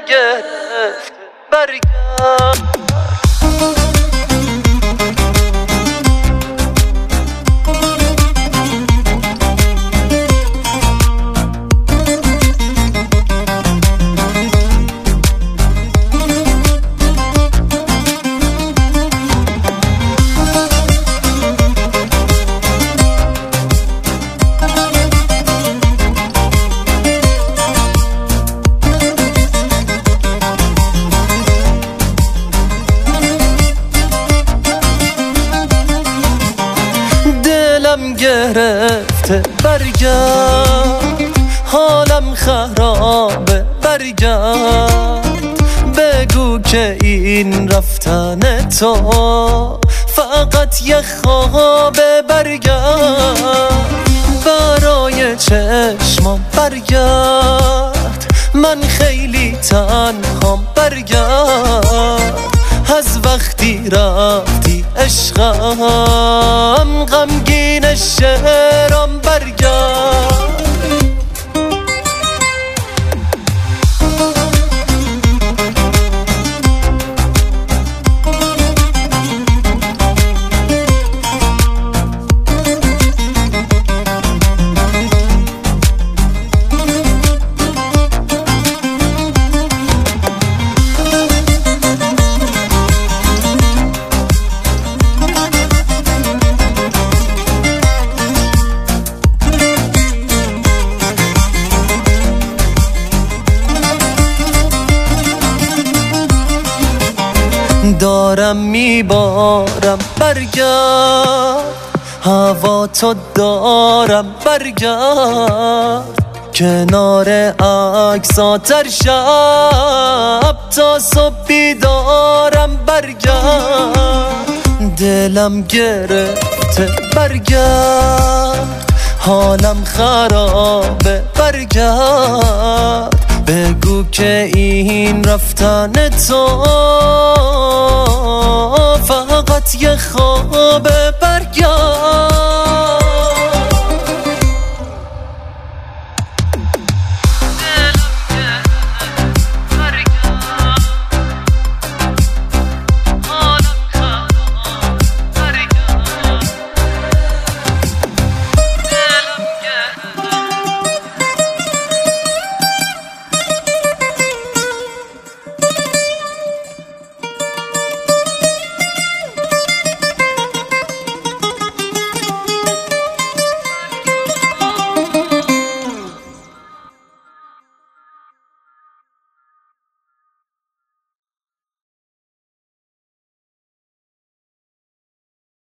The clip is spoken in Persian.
گرفته برگرد. دلم گرفته برگرد، حالم خرابه برگرد. بگو که این رفتن تو فقط یه خوابه برگرد. برای چشمام برگرد، من خیلی تنهام برگرد. از وقتی رفتی عشقم غمگین شعرام برگرد. دارم میبارم برگرد، هوا تو دارم برگرد. کنار عکساتر شب تا صبح بیدارم برگرد. دلم گرفته برگرد، حالم خرابه برگرد. بگو که این رفتن تو فقط یه خوابه برگرد.